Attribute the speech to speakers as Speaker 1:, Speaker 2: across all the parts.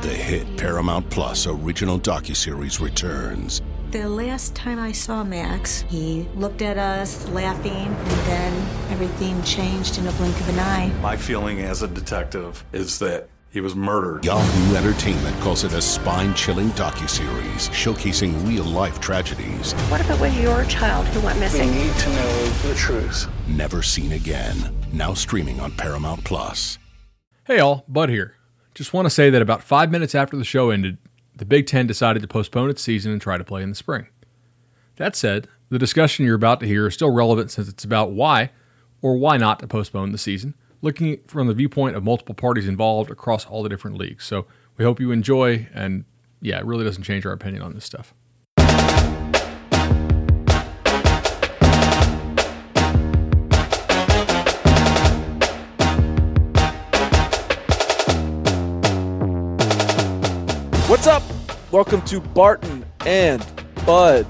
Speaker 1: The hit Paramount Plus original docuseries returns.
Speaker 2: The last time I saw Max, he looked at us laughing, and then everything changed in a blink of an eye.
Speaker 3: My feeling as a detective is that he was murdered.
Speaker 1: Yahoo Entertainment calls it a spine-chilling docuseries showcasing real-life tragedies.
Speaker 4: What if it was your child who went missing?
Speaker 5: We need to know the truth.
Speaker 1: Never seen again. Now streaming on Paramount Plus.
Speaker 6: Hey all, Bud here. Just want to say that about 5 minutes after the show ended, the Big Ten decided to postpone its season and try to play in the spring. That said, the discussion you're about to hear is still relevant since it's about why or why not to postpone the season, looking from the viewpoint of multiple parties involved across all the different leagues. So we hope you enjoy, and yeah, it really doesn't change our opinion on this stuff.
Speaker 7: What's up? Welcome to Barton and Bud.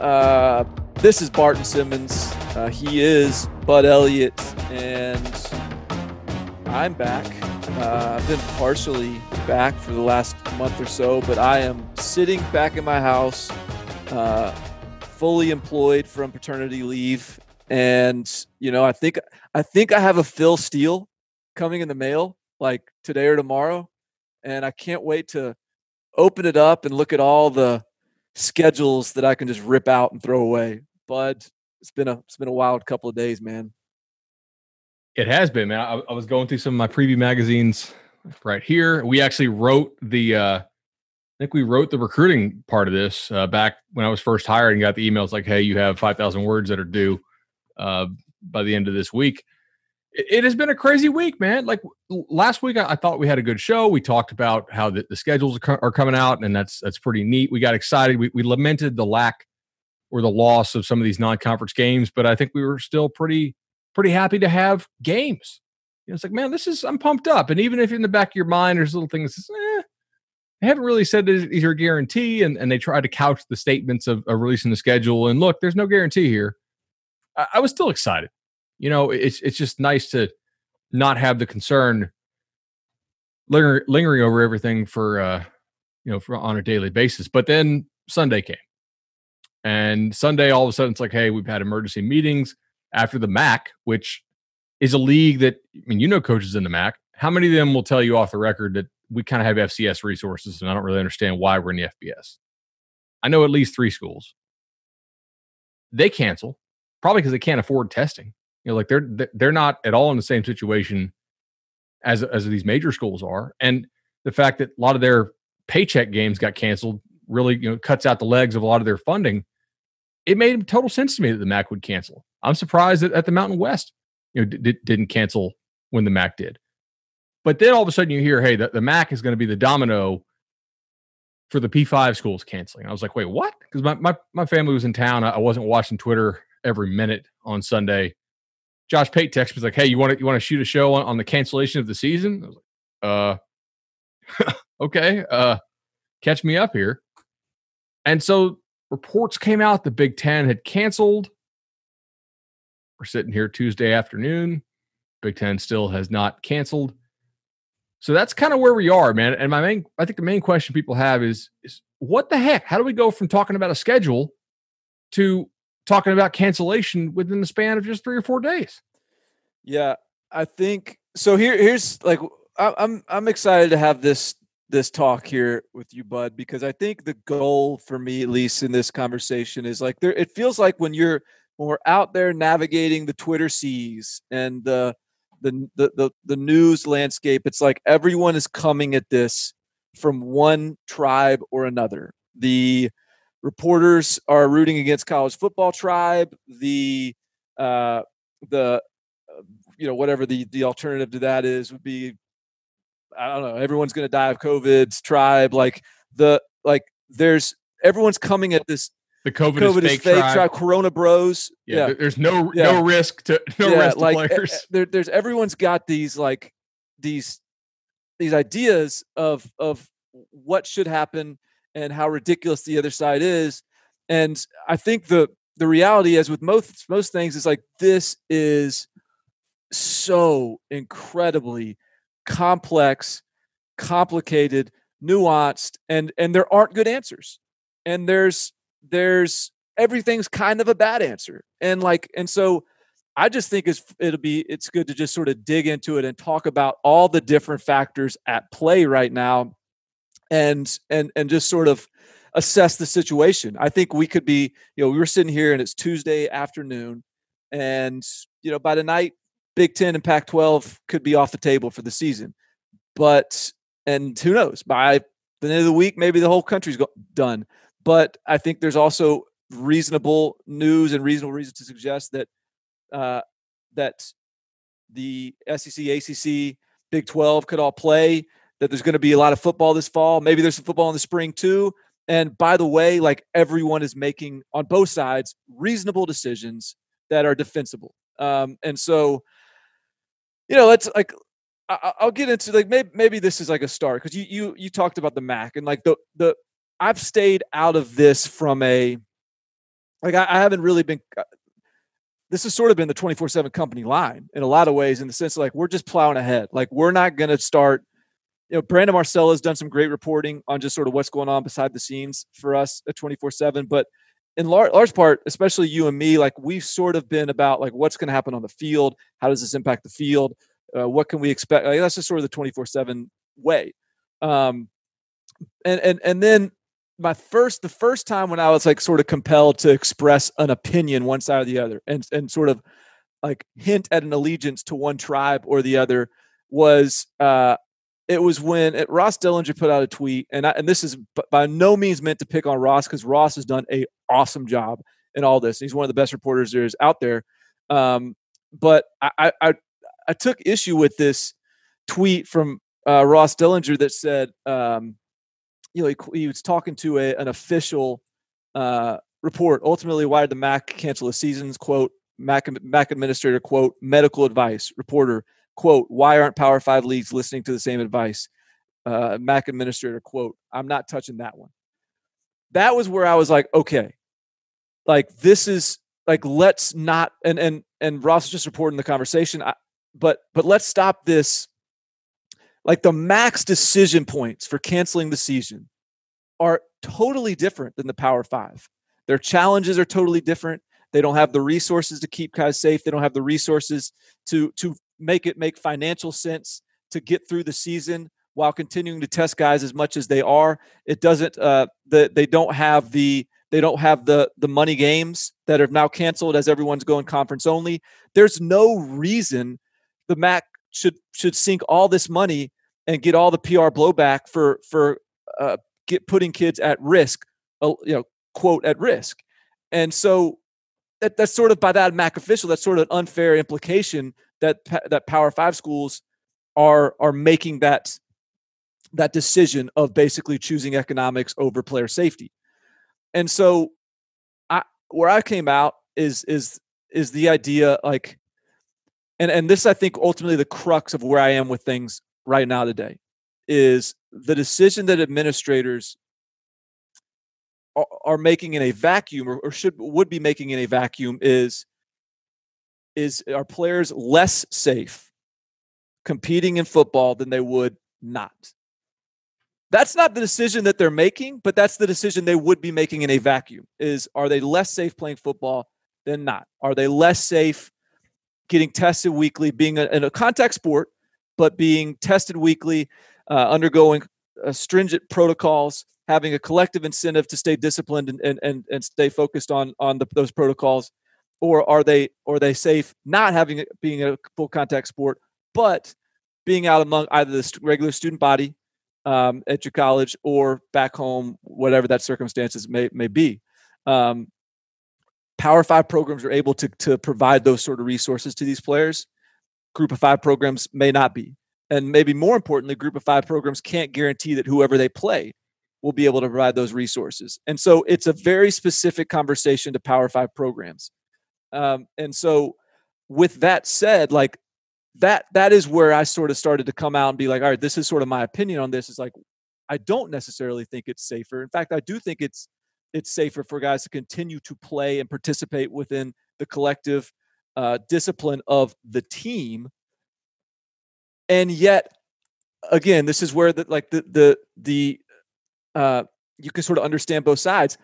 Speaker 7: This is Barton Simmons. He is Bud Elliott, and I'm back. I've been partially back for the last month or so, but I am sitting back in my house, fully employed from paternity leave. And, you know, I think I have a Phil Steele coming in the mail like today or tomorrow. And I can't wait to open it up and look at all the schedules that I can just rip out and throw away. But it's been a wild couple of days, man.
Speaker 6: It has been, man. I was going through some of my preview magazines right here. We actually wrote the recruiting part of this back when I was first hired and got the emails like, hey, you have 5,000 words that are due by the end of this week. It has been a crazy week, man. Like last week, I thought we had a good show. We talked about how the schedules are coming out, and that's pretty neat. We got excited. We lamented the lack or the loss of some of these non-conference games, but I think we were still pretty happy to have games. You know, it's like, man, I'm pumped up. And even if in the back of your mind there's little things that says, they haven't really said these are a guarantee, and they try to couch the statements of releasing the schedule. And look, there's no guarantee here. I was still excited. You know, it's just nice to not have the concern lingering over everything for on a daily basis. But then Sunday came, and Sunday all of a sudden it's like, hey, we've had emergency meetings after the MAC, which is a league that, I mean, you know, coaches in the MAC. How many of them will tell you off the record that we kind of have FCS resources, and I don't really understand why we're in the FBS? I know at least 3 schools. They cancel probably because they can't afford testing. You know, like they're not at all in the same situation as these major schools are. And the fact that a lot of their paycheck games got canceled really, you know, cuts out the legs of a lot of their funding. It made total sense to me that the MAC would cancel. I'm surprised that the Mountain West, you know, didn't cancel when the MAC did. But then all of a sudden you hear, hey, the MAC is going to be the domino for the P5 schools canceling. I was like, wait, what? Because my family was in town. I wasn't watching Twitter every minute on Sunday. Josh Pate texted me, like, hey, you want to shoot a show on the cancellation of the season? I was like, okay, catch me up here. And so reports came out the Big Ten had canceled. We're sitting here Tuesday afternoon. Big Ten still has not canceled. So that's kind of where we are, man. And I think the main question people have is what the heck? How do we go from talking about a schedule to talking about cancellation within the span of just 3 or 4 days?
Speaker 7: Yeah, I think so. Here's like, I'm excited to have this talk here with you, Bud, because I think the goal for me, at least in this conversation, is like it feels like when we're out there navigating the Twitter seas and the news landscape, it's like everyone is coming at this from one tribe or another. The reporters are rooting against college football tribe. Whatever the alternative to that is would be, I don't know, everyone's going to die of COVID's tribe. Everyone's coming at this.
Speaker 6: The COVID is fake tribe.
Speaker 7: Corona bros.
Speaker 6: Yeah. There's no risk to players.
Speaker 7: There's everyone's got these ideas of what should happen and how ridiculous the other side is. And I think the reality, as with most things, is like, this is so incredibly complex, complicated, nuanced, and there aren't good answers. And there's everything's kind of a bad answer. And so I just think it's good to just sort of dig into it and talk about all the different factors at play right now, and just sort of assess the situation. I think we could be, we were sitting here and it's Tuesday afternoon, and by the night, Big Ten and Pac-12 could be off the table for the season. And who knows, by the end of the week, maybe the whole country's done. But I think there's also reasonable news and reasonable reason to suggest that the SEC, ACC, Big 12 could all play, that there's going to be a lot of football this fall. Maybe there's some football in the spring too. And by the way, everyone is making, on both sides, reasonable decisions that are defensible. And so, let's I'll get into maybe this is a start, because you talked about the MAC, and the I've stayed out of this from I haven't really been. This has sort of been the 24/7 company line in a lot of ways, in the sense of we're just plowing ahead. We're not going to start. Brandon Marcella has done some great reporting on just sort of what's going on behind the scenes for us at 24/7, but in large part, especially you and me, we've sort of been about what's going to happen on the field. How does this impact the field? What can we expect? That's just sort of the 24/7 way. And then the first time when I was sort of compelled to express an opinion one side or the other, and sort of hint at an allegiance to one tribe or the other, was it was when Ross Dellinger put out a tweet, and this is by no means meant to pick on Ross, because Ross has done an awesome job in all this. He's one of the best reporters there is out there. But I took issue with this tweet from Ross Dellinger that said, he was talking to an official report. Ultimately, why did the MAC cancel the seasons? Quote, MAC administrator, quote, medical advice. Reporter, quote, why aren't Power 5 leagues listening to the same advice? MAC administrator, quote, I'm not touching that one. That was where I was okay, this is let's not, and Ross is just reporting the conversation. But let's stop this. The MAC's decision points for canceling the season are totally different than the Power 5. Their challenges are totally different. They don't have the resources to keep guys safe. They don't have the resources to make financial sense to get through the season while continuing to test guys as much as they are. It doesn't. They don't have the money games that are now canceled as everyone's going conference only. There's no reason the MAC should sink all this money and get all the PR blowback for putting kids at risk, quote, at risk. And so that's sort of, by that MAC official, that's sort of an unfair implication that Power 5 schools are making that decision of basically choosing economics over player safety. And so where I came out is the idea, and this, I think, ultimately the crux of where I am with things right now today, is the decision that administrators are making in a vacuum, or would be making in a vacuum, is are players less safe competing in football than they would not? That's not the decision that they're making, but that's the decision they would be making in a vacuum. Are they less safe playing football than not? Are they less safe getting tested weekly, being in a contact sport, but being tested weekly, undergoing stringent protocols, having a collective incentive to stay disciplined and stay focused on those protocols? Or are they safe not being a full contact sport, but being out among either the regular student body at your college or back home, whatever that circumstances may be? Power 5 programs are able to provide those sort of resources to these players. Group of 5 programs may not be. And maybe more importantly, Group of 5 programs can't guarantee that whoever they play will be able to provide those resources. And so it's a very specific conversation to Power 5 programs. And so with that said, that is where I sort of started to come out and be all right, this is sort of my opinion on this. Is I don't necessarily think it's safer. In fact, I do think it's safer for guys to continue to play and participate within the collective discipline of the team. And yet, again, this is where you can sort of understand both sides.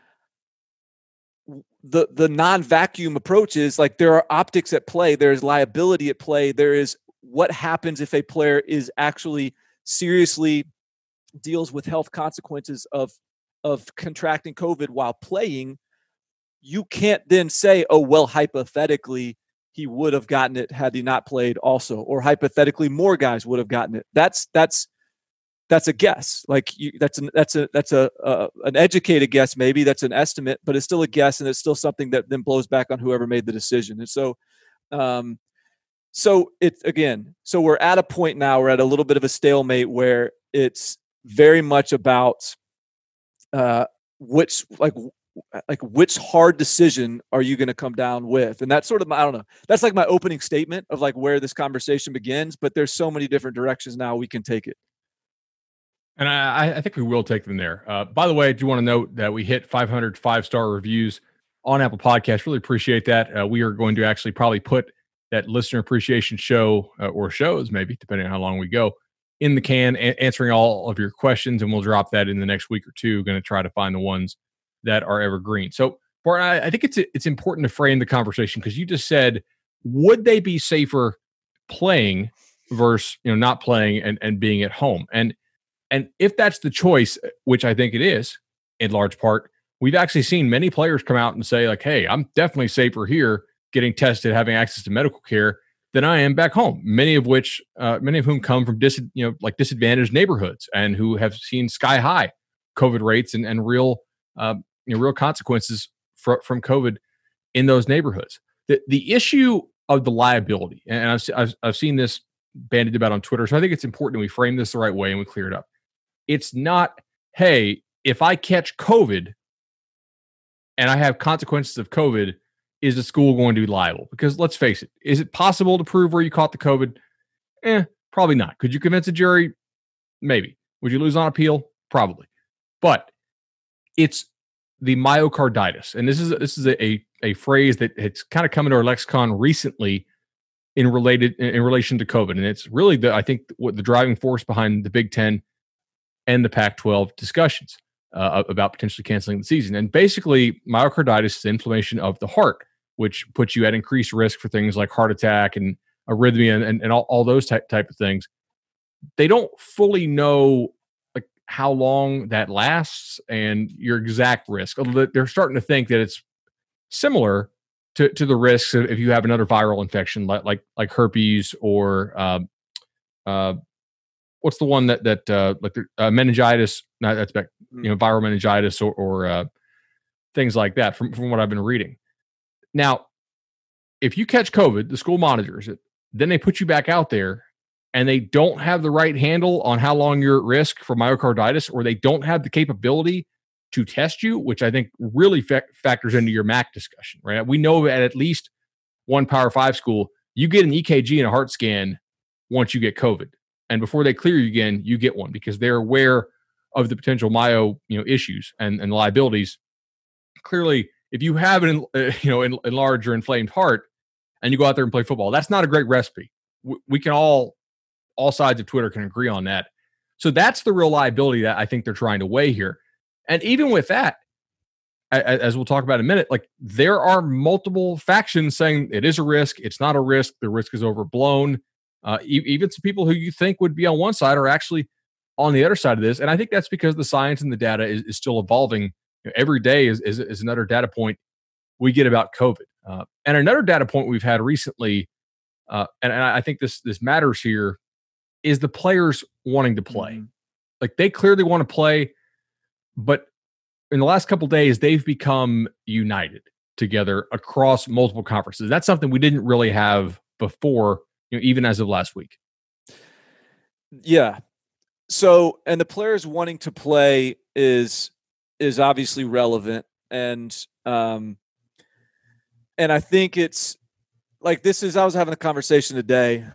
Speaker 7: The non-vacuum approach is like there are optics at play, there's liability at play, there is what happens if a player is actually seriously deals with health consequences of contracting COVID while playing. You can't then say, oh, well, hypothetically, he would have gotten it had he not played also, or hypothetically more guys would have gotten it. That's a guess. Like that's an educated guess. Maybe that's an estimate, but it's still a guess. And it's still something that then blows back on whoever made the decision. And so we're at a point now, we're at a little bit of a stalemate where it's very much about which hard decision are you going to come down with? And that's sort of I don't know. That's like my opening statement of like where this conversation begins, but there's so many different directions now we can take it.
Speaker 6: And I think we will take them there. By the way, I do want to note that we hit 500 5-star reviews on Apple Podcasts. Really appreciate that. We are going to actually probably put that listener appreciation show or shows, maybe, depending on how long we go, in the can, answering all of your questions. And we'll drop that in the next week or two. Going to try to find the ones that are evergreen. So, Barton, I think it's important to frame the conversation because you just said, would they be safer playing versus not playing and being at home? And if that's the choice, which I think it is in large part, we've actually seen many players come out and say like, hey, I'm definitely safer here getting tested, having access to medical care than I am back home. Many of whom come from disadvantaged neighborhoods and who have seen sky high COVID rates and real consequences from COVID in those neighborhoods. The issue of the liability, and I've seen this bandied about on Twitter, so I think it's important we frame this the right way and we clear it up. It's not, hey, if I catch COVID and I have consequences of COVID, is the school going to be liable? Because let's face it, is it possible to prove where you caught the COVID? Probably not. Could you convince a jury? Maybe. Would you lose on appeal? Probably. But it's the myocarditis. And this is a phrase that it's kind of come into our lexicon recently in relation to COVID. And it's really I think what the driving force behind the Big Ten and the Pac-12 discussions about potentially canceling the season. And basically, myocarditis is inflammation of the heart, which puts you at increased risk for things like heart attack and arrhythmia and all those type of things. They don't fully know like how long that lasts and your exact risk. Although they're starting to think that it's similar to the risks if you have another viral infection like herpes or what's the one that meningitis? That's back, viral meningitis or things like that. From what I've been reading. Now, if you catch COVID, the school monitors it. Then they put you back out there, and they don't have the right handle on how long you're at risk for myocarditis, or they don't have the capability to test you, which I think really factors into your MAC discussion. Right? We know at least one Power 5 school, you get an EKG and a heart scan once you get COVID. And before they clear you again, you get one because they're aware of the potential myo issues and liabilities. Clearly, if you have an enlarged or inflamed heart and you go out there and play football, that's not a great recipe. We can all sides of Twitter can agree on that. So that's the real liability that I think they're trying to weigh here. And even with that, as we'll talk about in a minute, like there are multiple factions saying it is a risk, it's not a risk, the risk is overblown. Even some people who you think would be on one side are actually on the other side of this. And I think that's because the science and the data is still evolving. Every day is another data point we get about COVID. And another data point we've had recently, and I think this matters here, is the players wanting to play. Mm-hmm. Like they clearly want to play, but in the last couple of days, they've become united together across multiple conferences. That's something we didn't really have before, even as of last week.
Speaker 7: Yeah. So, and the players wanting to play is obviously relevant. And I think it's like, I was having a conversation today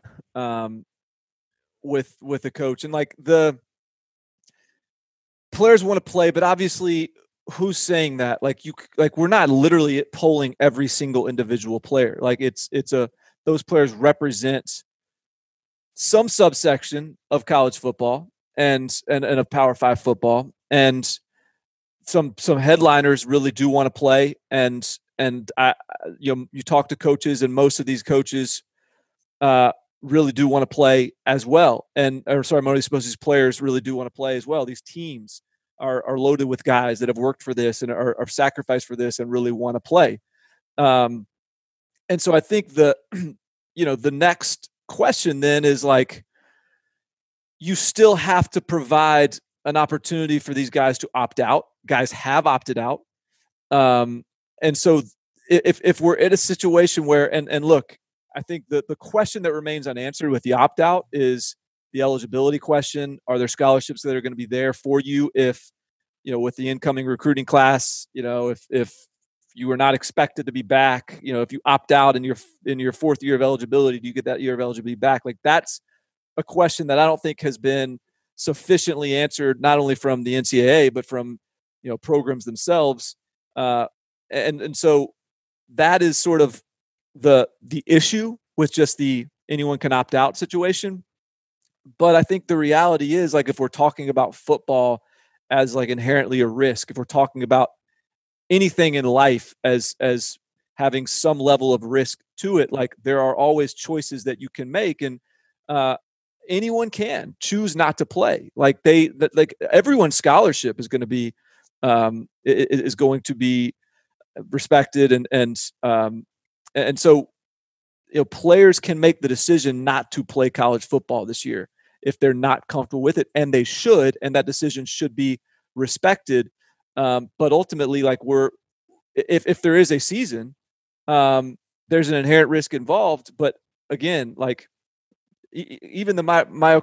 Speaker 7: with a coach, and like the players want to play, but obviously who's saying that? Like we're not literally polling every single individual player. Like those players represent some subsection of college football and of Power 5 football, and some headliners really do want to play, and you talk to coaches, and most of these coaches really do want to play as well. Most of these players really do want to play as well. These teams are loaded with guys that have worked for this and are sacrificed for this and really want to play. And so I think the next question then is like, you still have to provide an opportunity for these guys to opt out. Guys have opted out. And so if we're in a situation where, and look, I think the question that remains unanswered with the opt-out is the eligibility question. Are there scholarships that are going to be there for you if, with the incoming recruiting class, if you were not expected to be back, if you opt out in your fourth year of eligibility, do you get that year of eligibility back? Like, that's a question that I don't think has been sufficiently answered, not only from the NCAA, but from, programs themselves. And so that is sort of the issue with just the anyone can opt out situation. But I think the reality is, like, if we're talking about football as like inherently a risk, if we're talking about anything in life as having some level of risk to it, like, there are always choices that you can make, and anyone can choose not to play. Like, everyone's scholarship is going to be respected, and so players can make the decision not to play college football this year if they're not comfortable with it, and they should, and that decision should be respected. But ultimately, like, if there is a season, there's an inherent risk involved. But again, like, even the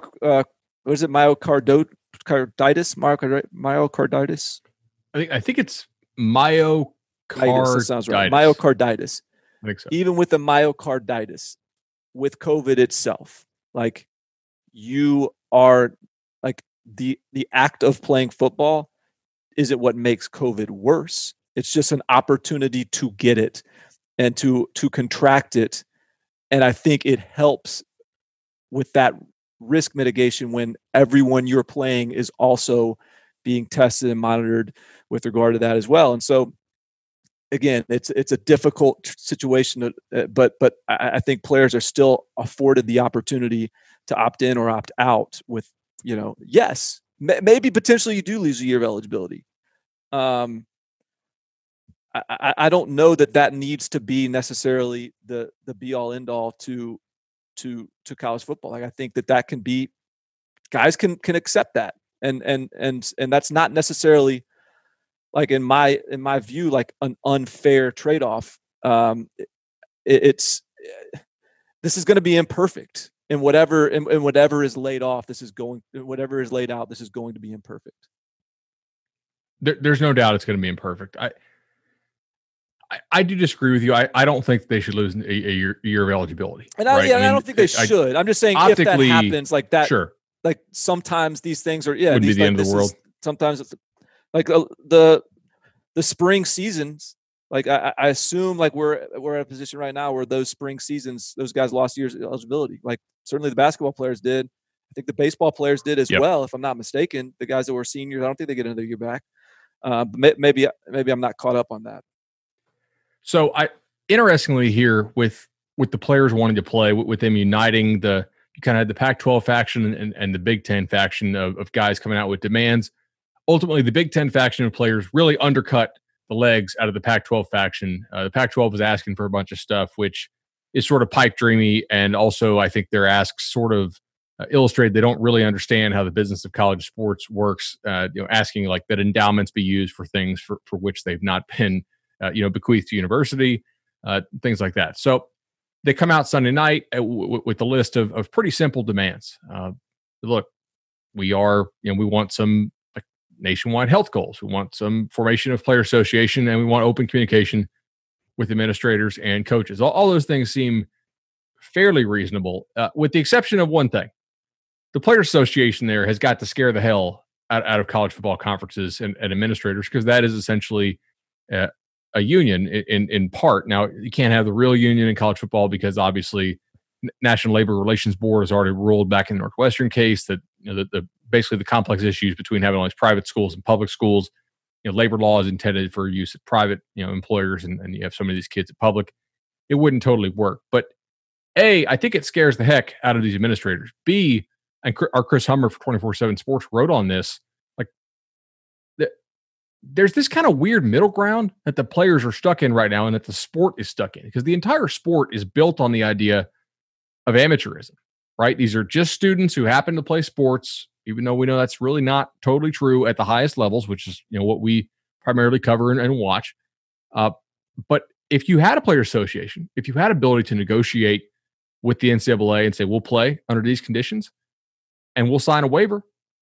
Speaker 7: myocarditis.
Speaker 6: I think it's myocarditis.
Speaker 7: That sounds right. Myocarditis.
Speaker 6: I think so.
Speaker 7: Even with the myocarditis, with COVID itself, like, you are, like, the act of playing football isn't what makes COVID worse. It's just an opportunity to get it and to contract it. And I think it helps with that risk mitigation when everyone you're playing is also being tested and monitored with regard to that as well. And so, again, it's a difficult situation, but I think players are still afforded the opportunity to opt in or opt out with, yes, maybe potentially you do lose a year of eligibility. I don't know that needs to be necessarily the be all end all to college football. Like, I think that can be, guys can accept that. And that's not necessarily, like, in my view, like, an unfair trade-off. This is going to be imperfect, and whatever is laid off, whatever is laid out, this is going to be imperfect.
Speaker 6: There's no doubt it's going to be imperfect. I do disagree with you. I don't think they should lose a year of eligibility.
Speaker 7: And I don't think they should. I'm just saying, if that happens, like that,
Speaker 6: sure.
Speaker 7: Like, sometimes these things are,
Speaker 6: wouldn't be the end of the world.
Speaker 7: Sometimes it's like the spring seasons. Like, I assume, like, we're at a position right now where those spring seasons, those guys lost years of eligibility. Like, certainly the basketball players did. I think the baseball players did as well, if I'm not mistaken. The guys that were seniors, I don't think they get another year back. But maybe I'm not caught up on that.
Speaker 6: So interestingly here, with the players wanting to play, with them uniting, you kind of had the Pac-12 faction and the Big Ten faction of guys coming out with demands. Ultimately, the Big Ten faction of players really undercut the legs out of the Pac-12 faction. The Pac-12 was asking for a bunch of stuff, which is sort of pipe dreamy, and also I think their asks sort of illustrate they don't really understand how the business of college sports works. Asking like that endowments be used for things for which they've not been bequeathed to university, things like that. So they come out Sunday night with a list of pretty simple demands. Look, we want some nationwide health goals. We want some formation of player association, and we want open communication with administrators and coaches. All those things seem fairly reasonable, with the exception of one thing. The player association there has got to scare the hell out of college football conferences and administrators, because that is essentially a union in part. Now, you can't have the real union in college football because obviously National Labor Relations Board has already ruled back in the Northwestern case that basically the complex issues between having all these private schools and public schools. Labor law is intended for use at private employers, and you have some of these kids at public. It wouldn't totally work. But A, I think it scares the heck out of these administrators. B, and our Chris Hummer for 24/7 Sports wrote on this, like there's this kind of weird middle ground that the players are stuck in right now and that the sport is stuck in, because the entire sport is built on the idea of amateurism, right? These are just students who happen to play sports, even though we know that's really not totally true at the highest levels, which is what we primarily cover and watch. But if you had a player association, if you had ability to negotiate with the NCAA and say, we'll play under these conditions and we'll sign a waiver,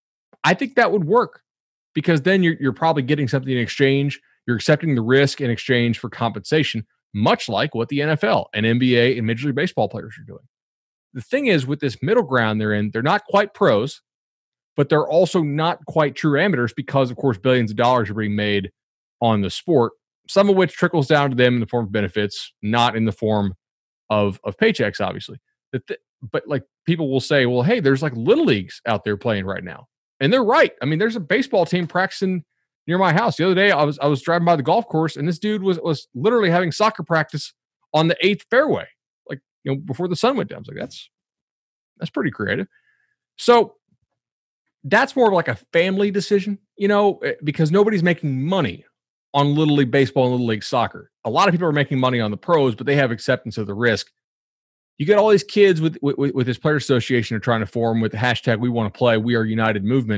Speaker 6: I think that would work, because then you're probably getting something in exchange. You're accepting the risk in exchange for compensation, much like what the NFL and NBA and Major League Baseball players are doing. The thing is, with this middle ground they're in, they're not quite pros, but they're also not quite true amateurs, because, of course, billions of dollars are being made on the sport, some of which trickles down to them in the form of benefits, not in the form of paychecks, obviously. But like, people will say, well, hey, there's like little leagues out there playing right now. And they're right. I mean, there's a baseball team practicing near my house. The other day, I was driving by the golf course, and this dude was literally having soccer practice on the 8th fairway, like, before the sun went down. I was like, that's pretty creative. So that's more of like a family decision, because nobody's making money on Little League Baseball and Little League Soccer. A lot of people are making money on the pros, but they have acceptance of the risk. You get all these kids with this player association are trying to form with the hashtag We Want to Play, We Are United movement,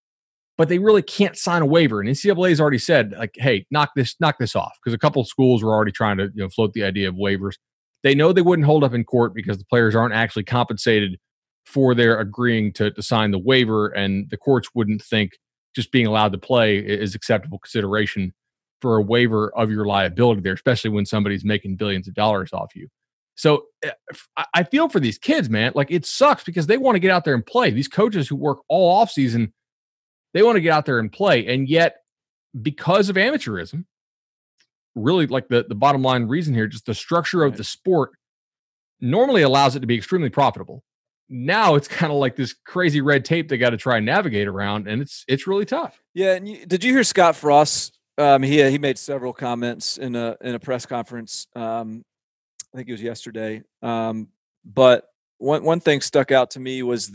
Speaker 6: but they really can't sign a waiver. And NCAA has already said, like, hey, knock this off, because a couple of schools were already trying to float the idea of waivers. They know they wouldn't hold up in court because the players aren't actually compensated for their agreeing to sign the waiver, and the courts wouldn't think just being allowed to play is acceptable consideration for a waiver of your liability there, especially when somebody's making billions of dollars off you. So I feel for these kids, man. Like, it sucks because they want to get out there and play. These coaches who work all off season, they want to get out there and play. And yet, because of amateurism, really, like the bottom line reason here, just the structure of the sport normally allows it to be extremely profitable. Now it's kind of like this crazy red tape they got to try and navigate around, and it's really tough.
Speaker 7: Yeah, and did you hear Scott Frost? He made several comments in a press conference. I think it was yesterday. But one thing stuck out to me was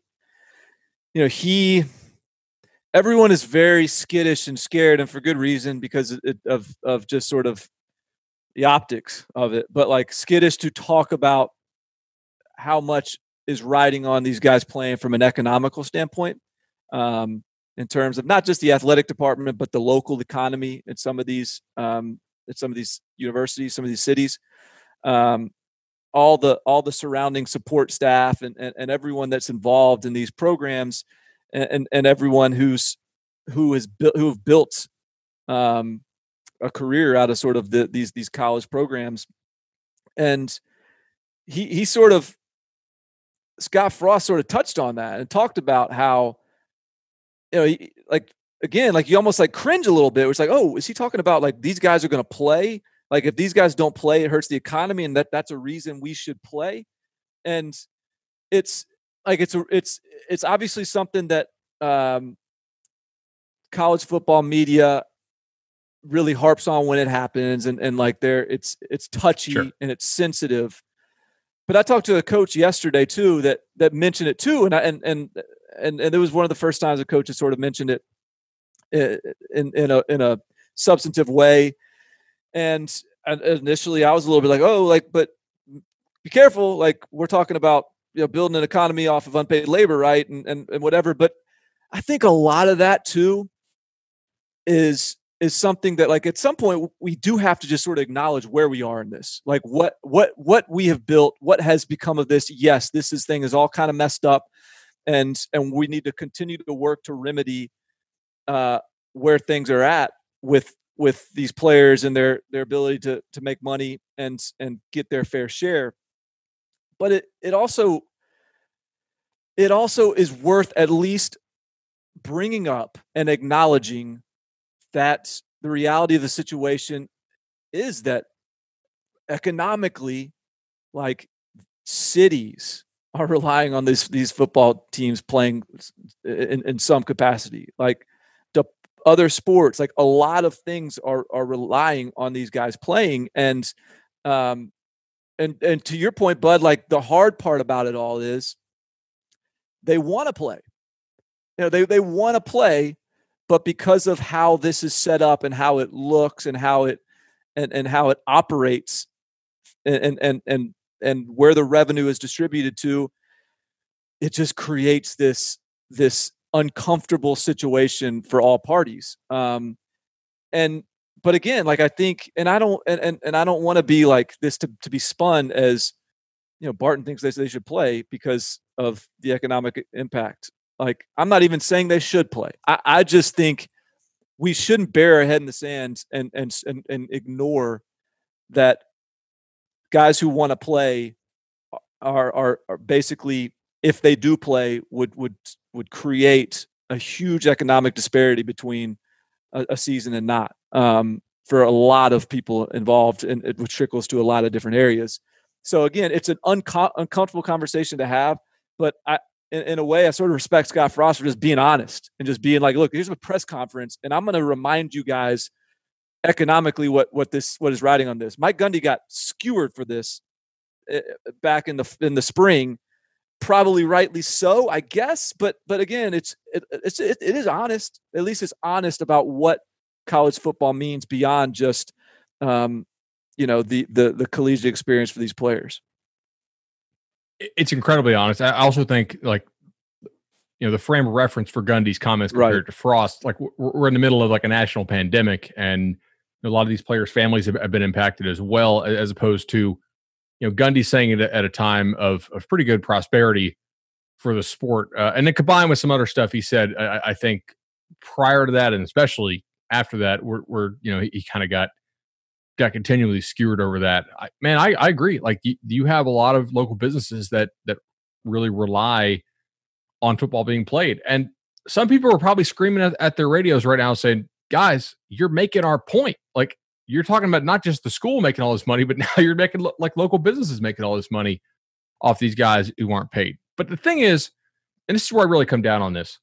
Speaker 7: everyone is very skittish and scared, and for good reason, because of just sort of the optics of it. But like, skittish to talk about how much is riding on these guys playing from an economical standpoint, in terms of not just the athletic department, but the local economy at some of these universities, some of these cities. All the surrounding support staff and everyone that's involved in these programs, and everyone who have built a career out of sort of these college programs. And he sort of, Scott Frost sort of touched on that and talked about how, you almost like cringe a little bit. It's like, oh, is he talking about like these guys are going to play? Like, if these guys don't play, it hurts the economy, and that's a reason we should play. And it's like, it's obviously something that college football media really harps on when it happens, and like it's touchy. Sure. And it's sensitive. But I talked to a coach yesterday too that mentioned it too, and it was one of the first times a coach has sort of mentioned it in a substantive way. And initially I was a little bit like, oh, like, but be careful. Like, we're talking about, building an economy off of unpaid labor, right? And whatever. But I think a lot of that too is something that, like, at some point we do have to just sort of acknowledge where we are in this. Like, what we have built, what has become of this. Yes, this thing is all kind of messed up, and we need to continue to work to remedy where things are at with these players and their ability to make money and get their fair share. But it also is worth at least bringing up and acknowledging that the reality of the situation is that economically, like, cities are relying on these football teams playing in some capacity. Like the other sports, like a lot of things are relying on these guys playing. And to your point, Bud, like the hard part about it all is they want to play. They want to play, but because of how this is set up and how it looks and how it operates and where the revenue is distributed to, it just creates this uncomfortable situation for all parties. But again, like I think, and I don't want to be like this to be spun as, Barton thinks they should play because of the economic impact. Like, I'm not even saying they should play. I just think we shouldn't bury our head in the sand and ignore that guys who want to play are basically, if they do play, would create a huge economic disparity between a season and not, for a lot of people involved, and which trickles to a lot of different areas. So again, it's an uncomfortable conversation to have, but in a way, I sort of respect Scott Frost for just being honest and just being like, look, here's a press conference, and I'm going to remind you guys economically what is riding on this. Mike Gundy got skewered for this back in the spring, probably rightly so, I guess. But again, it is honest. At least it's honest about what college football means beyond just the collegiate experience for these players.
Speaker 6: It's incredibly honest. I also think, like, the frame of reference for Gundy's comments compared to Frost, like we're in the middle of like a national pandemic, and a lot of these players' families have been impacted as well, as opposed to, Gundy saying it at a time of pretty good prosperity for the sport. And then combined with some other stuff he said, I think prior to that, and especially after that, he kind of got continually skewered over that. I agree. Like you have a lot of local businesses that really rely on football being played. And some people are probably screaming at their radios right now saying, guys, you're making our point. Like, you're talking about not just the school making all this money, but now you're making like local businesses making all this money off these guys who aren't paid. But the thing is, and this is where I really come down on this,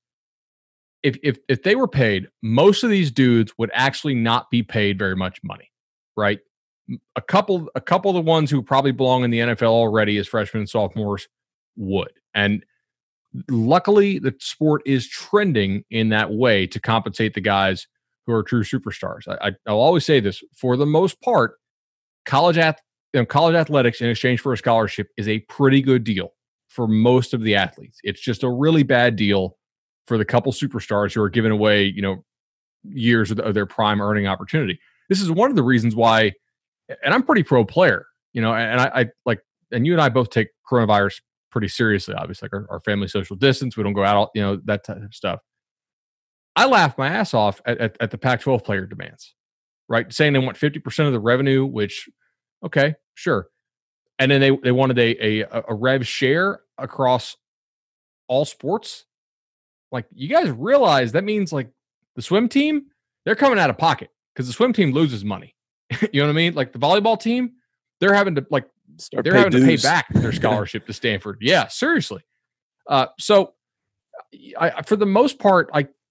Speaker 6: if they were paid, most of these dudes would actually not be paid very much money, right? A couple of the ones who probably belong in the NFL already as freshmen and sophomores would. And luckily, the sport is trending in that way to compensate the guys who are true superstars. I'll always say this: for the most part, college athletics in exchange for a scholarship is a pretty good deal for most of the athletes. It's just a really bad deal for the couple superstars who are giving away, years of their prime earning opportunity. This is one of the reasons why, and I'm pretty pro player, and I like, and you and I both take coronavirus pretty seriously, obviously, like our family social distance. We don't go out, that type of stuff. I laugh my ass off at the Pac-12 player demands, right? Saying they want 50% of the revenue, which, okay, sure. And then they wanted a rev share across all sports. Like, you guys realize that means like the swim team, they're coming out of pocket because the swim team loses money. You know what I mean? Like the volleyball team, they're having to pay back their scholarship to Stanford. Yeah, seriously. So for the most part,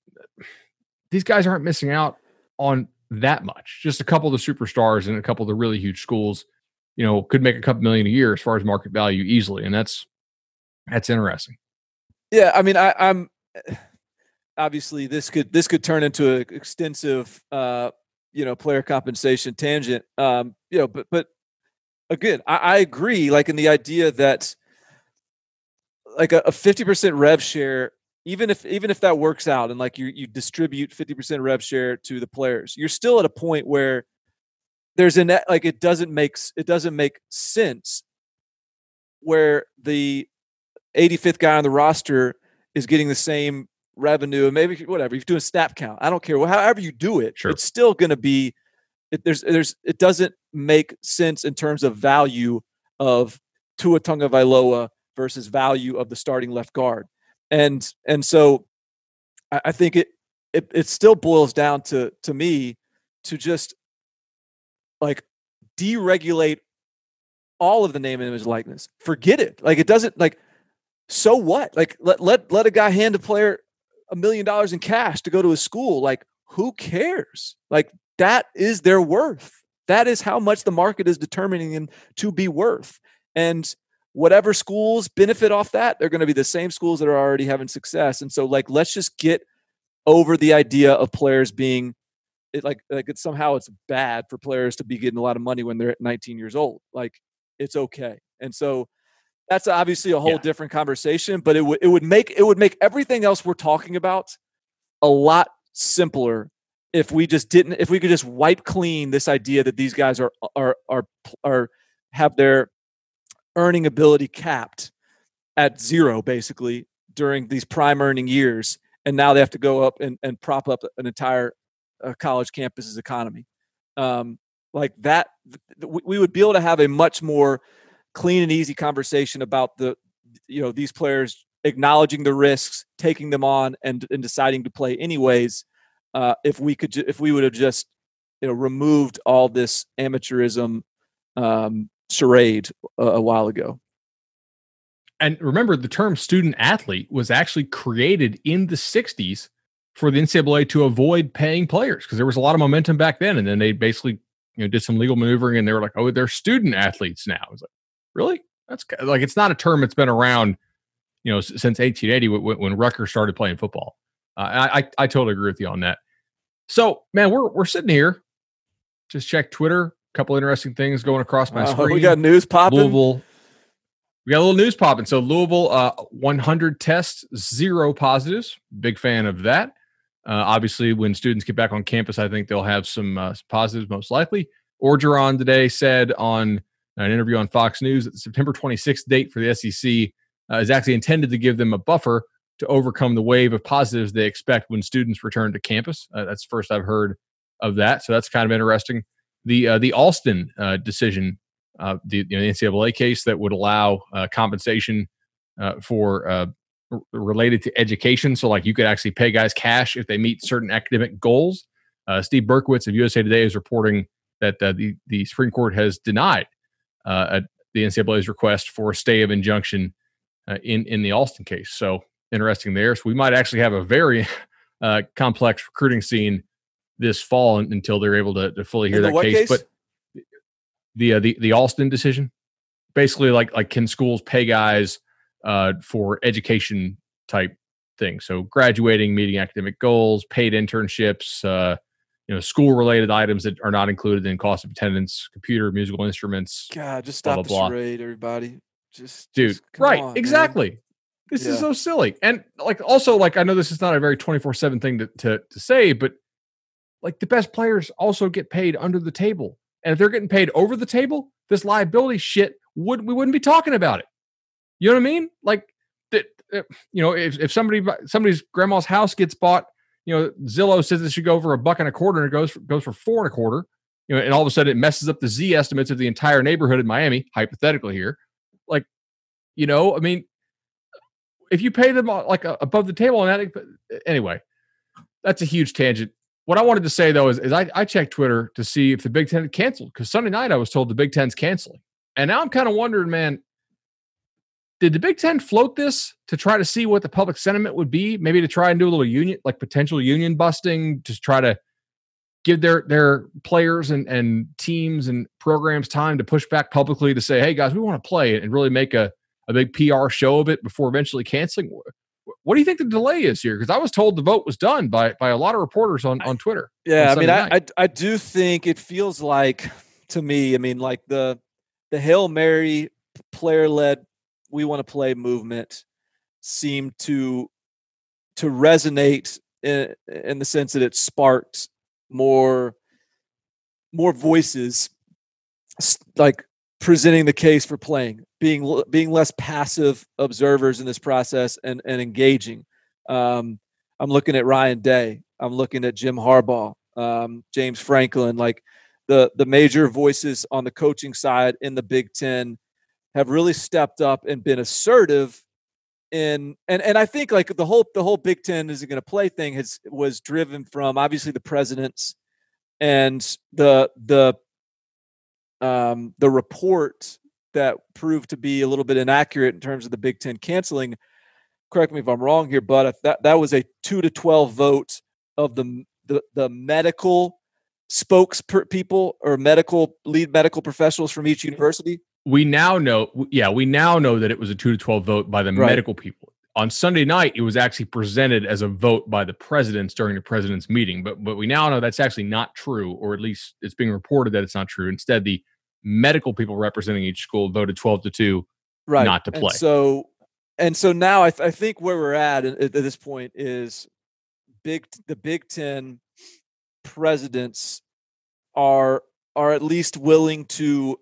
Speaker 6: these guys aren't missing out on that much. Just a couple of the superstars and a couple of the really huge schools, could make a couple million a year as far as market value easily. And that's interesting.
Speaker 7: Yeah. I mean, I'm obviously this could turn into an extensive, player compensation tangent. But again, I agree, like in the idea that like a 50% rev share, even if that works out and like you distribute 50% rev share to the players, you're still at a point where there's it doesn't make sense where the 85th guy on the roster is getting the same revenue, and maybe whatever you're doing snap count. I don't care. However you do it, sure, it's still going to be. It doesn't make sense in terms of value of Tua Tagovailoa versus value of the starting left guard, and so I think it still boils down to me to just like deregulate all of the name, image, likeness. Forget it. Like, it doesn't, like, so what? Like, let a guy hand a player $1 million in cash to go to a school. Like, who cares? Like, that is their worth. That is how much the market is determining them to be worth. And whatever schools benefit off that, they're going to be the same schools that are already having success. And so, like, let's just get over the idea of players being like it's somehow it's bad for players to be getting a lot of money when they're at 19 years old. Like, it's okay. And so that's obviously a whole different conversation, but it would make everything else we're talking about a lot simpler if we could just wipe clean this idea that these guys are have their earning ability capped at 0 basically during these prime earning years, and now they have to go up and prop up an entire college campus's economy. Like that, we would be able to have a much more clean and easy conversation about these players acknowledging the risks, taking them on, and deciding to play anyways. If we would have just removed all this amateurism charade a while ago.
Speaker 6: And remember, the term student athlete was actually created in the 60s for the NCAA to avoid paying players, because there was a lot of momentum back then. And then they basically did some legal maneuvering, and they were like, oh, they're student athletes now. I was like, really? That's like, it's not a term that's been around since 1880 when Rutgers started playing football. I totally agree with you on that. So, man, we're sitting here. Just check Twitter. A couple interesting things going across my screen.
Speaker 7: We got news popping.
Speaker 6: Louisville. We got a little news popping. So Louisville, 100 tests, 0 positives. Big fan of that. Obviously, when students get back on campus, I think they'll have some positives, most likely. Orgeron today said on an interview on Fox News that the September 26th date for the SEC is actually intended to give them a buffer to overcome the wave of positives they expect when students return to campus. That's the first I've heard of that. So that's kind of interesting. The Alston decision, the NCAA case that would allow compensation for related to education. So like you could actually pay guys cash if they meet certain academic goals. Steve Berkowitz of USA Today is reporting that the Supreme Court has denied the NCAA's request for a stay of injunction in the Alston case. So interesting there. So we might actually have a very complex recruiting scene this fall until they're able to fully hear that case. But the Alston decision, basically like can schools pay guys for education type things? So graduating, meeting academic goals, paid internships, school related items that are not included in cost of attendance, computer, musical instruments.
Speaker 7: God, just stop the charade, everybody. Just
Speaker 6: right.
Speaker 7: On,
Speaker 6: exactly. Man. This is so silly. And also I know this is not a very 24/7 thing to say, but like the best players also get paid under the table. And if they're getting paid over the table, this liability shit we wouldn't be talking about it. You know what I mean? Like if somebody's grandma's house gets bought, Zillow says it should go for $1.25 and it goes for $4.25, and all of a sudden it messes up the Z estimates of the entire neighborhood in Miami, hypothetically here. I mean, if you pay them like above the table and that, anyway, that's a huge tangent. What I wanted to say though is I checked Twitter to see if the Big Ten had canceled, because Sunday night I was told the Big Ten's canceling. And now I'm kind of wondering, man, did the Big Ten float this to try to see what the public sentiment would be? Maybe to try and do a little union, like potential union busting, to try to give their players and teams and programs time to push back publicly to say, hey guys, we want to play, and really make a big PR show of it before eventually canceling. What do you think the delay is here? Because I was told the vote was done by a lot of reporters on Twitter.
Speaker 7: Yeah, I do think it feels like, to me, like the Hail Mary player-led we want to play movement seemed to resonate in the sense that it sparked more voices like presenting the case for playing, being less passive observers in this process and engaging. I'm looking at Ryan Day. I'm looking at Jim Harbaugh, James Franklin, like the major voices on the coaching side in the Big Ten have really stepped up and been assertive and I think like the whole Big Ten isn't going to play thing was driven from obviously the presidents and the report that proved to be a little bit inaccurate in terms of the Big Ten canceling. Correct me if I'm wrong here, but that was a 2-12 vote of the medical spokespeople or lead medical professionals from each university.
Speaker 6: We now know that it was a 2-12 vote by the medical people. On Sunday night, it was actually presented as a vote by the presidents during the president's meeting, but we now know that's actually not true, or at least it's being reported that it's not true. Instead, the medical people representing each school voted 12-2 not to play.
Speaker 7: And so now I think where we're at this point is the Big Ten presidents are at least willing to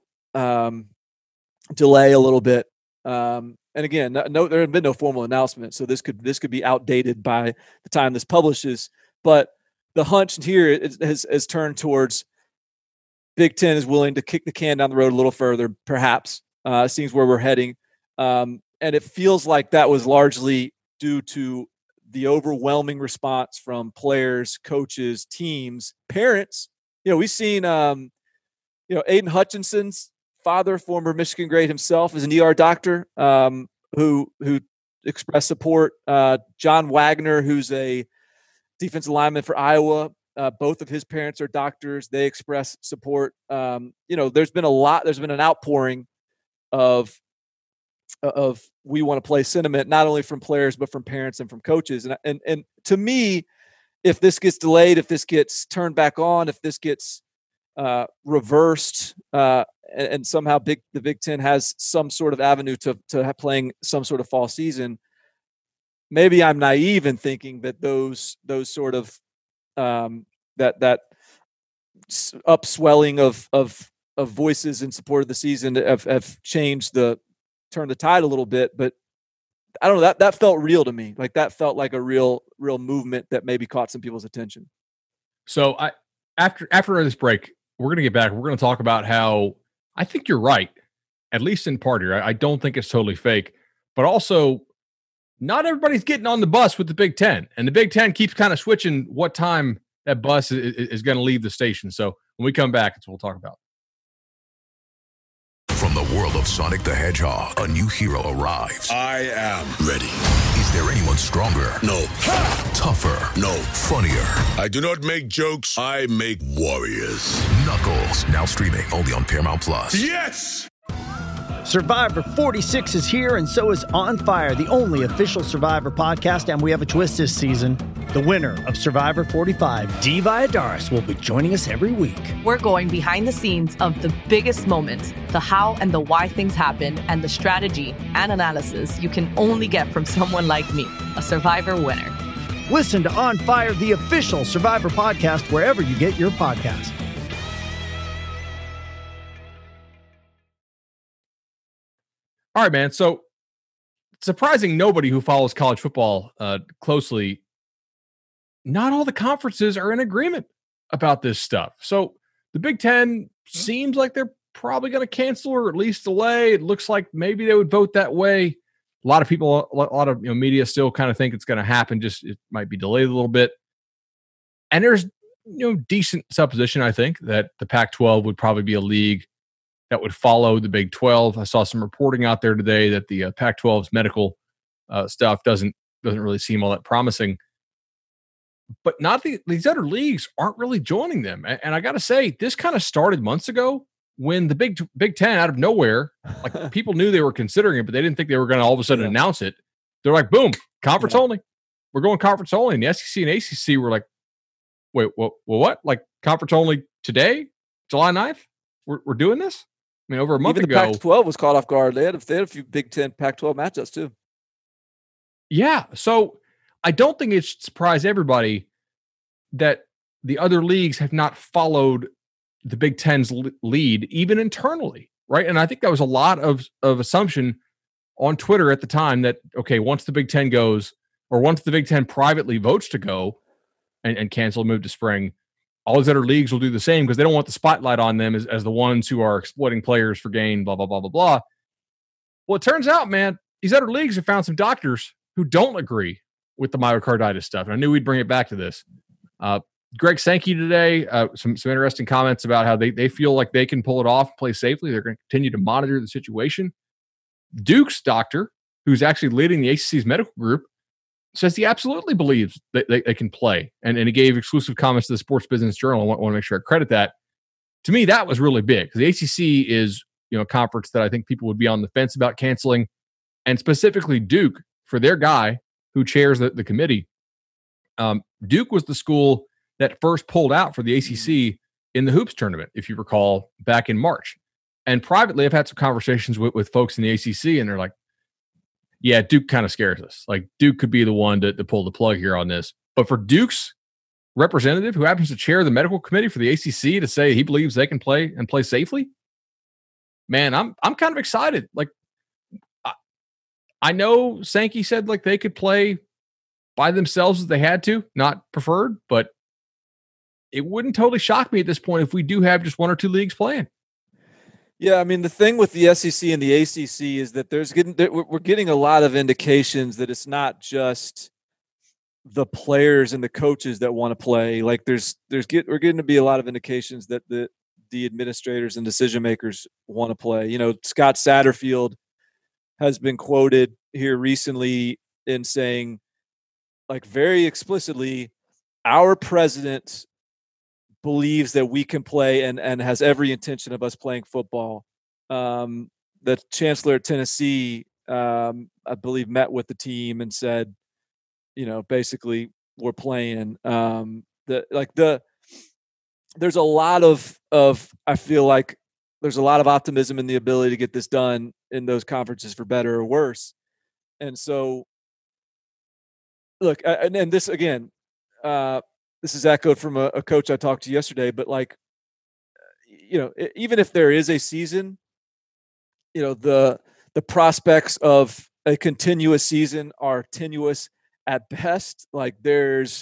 Speaker 7: delay a little bit. And again, there have been no formal announcement, so this could be outdated by the time this publishes. But the hunch here has turned towards Big Ten is willing to kick the can down the road a little further, perhaps. Seems where we're heading. And it feels like that was largely due to the overwhelming response from players, coaches, teams, parents. We've seen, Aiden Hutchinson's father, former Michigan great himself, is an ER doctor who expressed support. John Wagner, who's a defensive lineman for Iowa, both of his parents are doctors. They express support. There's been an outpouring of we want to play sentiment, not only from players but from parents and from coaches. And to me, if this gets delayed, if this gets turned back on, if this gets reversed, and somehow the Big Ten has some sort of avenue to playing some sort of fall season, maybe I'm naive in thinking that those sort of that upswelling of voices in support of the season have turned the tide a little bit. But I don't know, that felt real to me. Like that felt like a real movement that maybe caught some people's attention.
Speaker 6: So after this break, we're going to get back. We're going to talk about how I think you're right, at least in part here. I don't think it's totally fake, but also not everybody's getting on the bus with the Big Ten, and the Big Ten keeps kind of switching what time that bus is going to leave the station. So when we come back, it's what we'll talk about.
Speaker 1: From the world of Sonic the Hedgehog, a new hero arrives. I am ready. Is there anyone stronger? No. Tougher? No. Funnier? I do not make jokes. I make warriors. Knuckles, now streaming only on Paramount Plus. Yes!
Speaker 8: Survivor 46 is here, and so is On Fire, the only official Survivor podcast, and we have a twist this season. The winner of Survivor 45, Dee Valladares, will be joining us every week.
Speaker 9: We're going behind the scenes of the biggest moments, the how and the why things happen, and the strategy and analysis you can only get from someone like me, a Survivor winner.
Speaker 8: Listen to On Fire, the official Survivor podcast, wherever you get your podcasts.
Speaker 6: All right, man. So surprising nobody who follows college football closely, not all the conferences are in agreement about this stuff. So the Big Ten seems like they're probably going to cancel or at least delay. It looks like maybe they would vote that way. A lot of people, a lot of media still kind of think it's going to happen. Just it might be delayed a little bit. And there's decent supposition, I think, that the Pac-12 would probably be a league that would follow the Big 12. I saw some reporting out there today that the Pac-12's medical stuff doesn't really seem all that promising. But these other leagues aren't really joining them. And I got to say, this kind of started months ago when the Big Ten, out of nowhere, like people knew they were considering it, but they didn't think they were going to all of a sudden announce it. They're like, boom, conference only. We're going conference only. And the SEC and ACC were like, wait, what? Like conference only today, July 9th? We're doing this? I mean, over a month ago.
Speaker 7: Even the Pac-12 was caught off guard. They had a few Big Ten Pac-12 matchups too.
Speaker 6: Yeah. So I don't think it should surprise everybody that the other leagues have not followed the Big Ten's lead, even internally, right? And I think that was a lot of assumption on Twitter at the time that, okay, once the Big Ten goes, or once the Big Ten privately votes to go and cancel, move to spring, all these other leagues will do the same because they don't want the spotlight on them as the ones who are exploiting players for gain, blah, blah, blah, blah, blah. Well, it turns out, man, these other leagues have found some doctors who don't agree with the myocarditis stuff. And I knew we'd bring it back to this. Greg Sankey today, some interesting comments about how they feel like they can pull it off, play safely. They're going to continue to monitor the situation. Duke's doctor, who's actually leading the ACC's medical group, says he absolutely believes that they can play. And he gave exclusive comments to the Sports Business Journal. I want to make sure I credit that. To me, that was really big. The ACC is, a conference that I think people would be on the fence about canceling, and specifically Duke for their guy who chairs the committee. Duke was the school that first pulled out for the ACC in the hoops tournament, if you recall, back in March. And privately, I've had some conversations with folks in the ACC, and they're like, yeah, Duke kind of scares us. Like, Duke could be the one to pull the plug here on this. But for Duke's representative, who happens to chair the medical committee for the ACC, to say he believes they can play and play safely, man, I'm kind of excited. Like, I know Sankey said like they could play by themselves if they had to, not preferred, but it wouldn't totally shock me at this point if we do have just one or two leagues playing.
Speaker 7: Yeah, I mean, the thing with the SEC and the ACC is that we're getting a lot of indications that it's not just the players and the coaches that want to play. Like, we're getting to be a lot of indications that the administrators and decision makers want to play. Scott Satterfield has been quoted here recently in saying, like, very explicitly, our president believes that we can play and has every intention of us playing football. The chancellor at Tennessee, I believe, met with the team and said, basically we're playing. There's a lot of I feel like there's a lot of optimism in the ability to get this done in those conferences, for better or worse. And so, look, and this again, this is echoed from a coach I talked to yesterday, but like, even if there is a season, the prospects of a continuous season are tenuous at best. Like, it's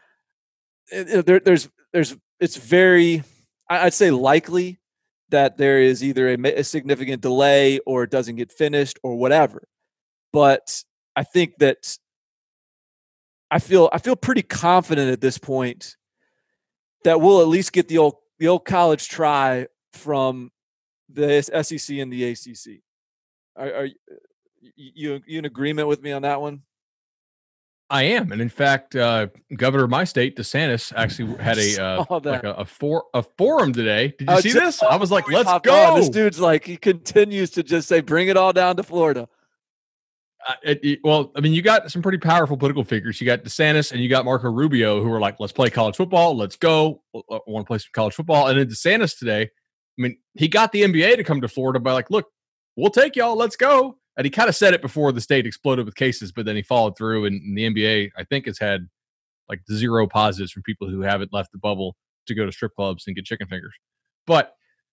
Speaker 7: very, I'd say, likely that there is either a significant delay or it doesn't get finished or whatever. But I think that I feel pretty confident at this point that we'll at least get the old college try from the SEC and the ACC. Are you in agreement with me on that one?
Speaker 6: I am, and in fact, Governor of my state, DeSantis, actually had a forum today. Did you see this? I was like, "Let's go!"
Speaker 7: This dude's like, he continues to just say, "Bring it all down to Florida."
Speaker 6: Well, I mean, you got some pretty powerful political figures. You got DeSantis and you got Marco Rubio, who are like, let's play college football. Let's go. I want to play some college football. And then DeSantis today, I mean, he got the NBA to come to Florida by like, look, we'll take y'all. Let's go. And he kind of said it before the state exploded with cases, but then he followed through. And the NBA, I think, has had like 0 positives from people who haven't left the bubble to go to strip clubs and get chicken fingers. But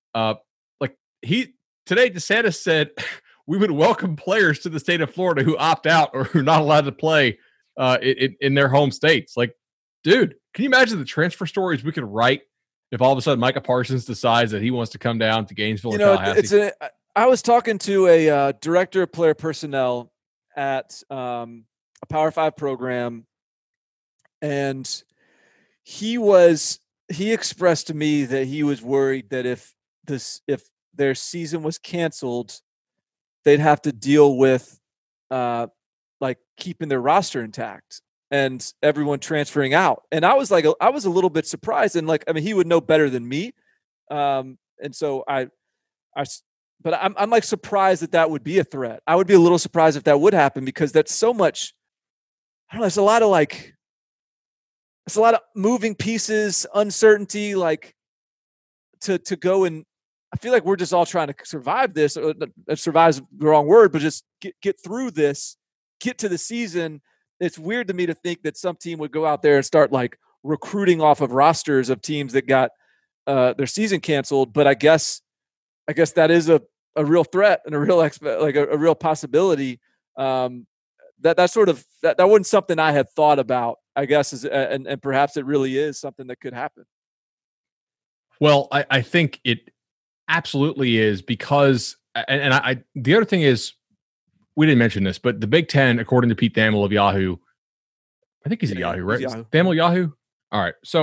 Speaker 6: today, DeSantis said, we would welcome players to the state of Florida who opt out or who are not allowed to play in their home states. Like, dude, can you imagine the transfer stories we could write if all of a sudden Micah Parsons decides that he wants to come down to Gainesville or Tallahassee?
Speaker 7: I was talking to a director of player personnel at a Power 5 program, and he expressed to me that he was worried that if their season was canceled, they'd have to deal with like keeping their roster intact and everyone transferring out. And I was a little bit surprised. And like, I mean, he would know better than me. And so but I'm like surprised that would be a threat. I would be a little surprised if that would happen, because that's so much, I don't know, it's a lot of moving pieces, uncertainty, like to go and, I feel like we're just all trying to survive this. Survive's the wrong word, but just get through this, get to the season. It's weird to me to think that some team would go out there and start like recruiting off of rosters of teams that got their season canceled. But I guess that is a real threat and a real a real possibility. That wasn't something I had thought about, I guess, and perhaps it really is something that could happen.
Speaker 6: Well, I think it absolutely is, because the other thing is, we didn't mention this, but the Big Ten, according to Pete Thamel of Yahoo, I think he's at Yahoo, right? Thamel Yahoo. All right. So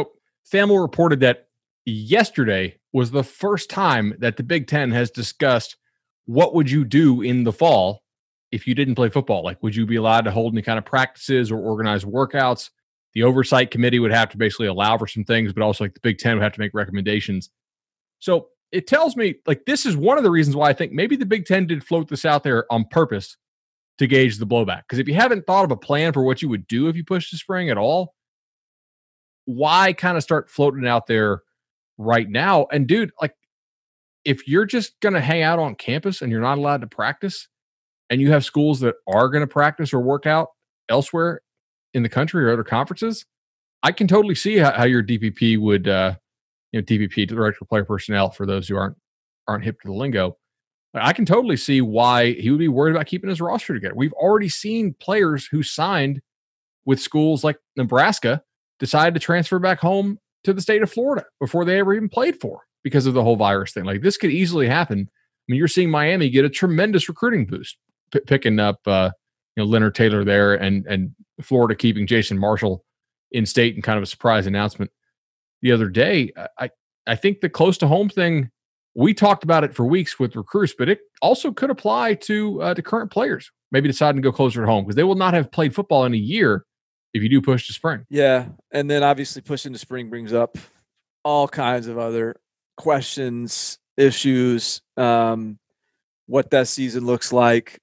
Speaker 6: FanDuel reported that yesterday was the first time that the Big Ten has discussed what would you do in the fall if you didn't play football. Like, would you be allowed to hold any kind of practices or organize workouts? The oversight committee would have to basically allow for some things, but also like the Big Ten would have to make recommendations. So it tells me like this is one of the reasons why I think maybe the Big Ten did float this out there on purpose to gauge the blowback. Because if you haven't thought of a plan for what you would do if you push the spring at all, why kind of start floating out there right now? And dude, like if you're just going to hang out on campus and you're not allowed to practice, and you have schools that are going to practice or work out elsewhere in the country or other conferences, I can totally see how your DPP would, DPP, Director of Player Personnel, for those who aren't hip to the lingo, I can totally see why he would be worried about keeping his roster together. We've already seen players who signed with schools like Nebraska decide to transfer back home to the state of Florida before they ever even played for because of the whole virus thing. Like this could easily happen. I mean, you're seeing Miami get a tremendous recruiting boost, picking up Leonard Taylor there, and Florida keeping Jason Marshall in state, and kind of a surprise announcement the other day. I think the close to home thing, we talked about it for weeks with recruits, but it also could apply to current players maybe deciding to go closer to home because they will not have played football in a year if you do push to spring.
Speaker 7: Yeah, and then obviously pushing to spring brings up all kinds of other questions, issues, what that season looks like.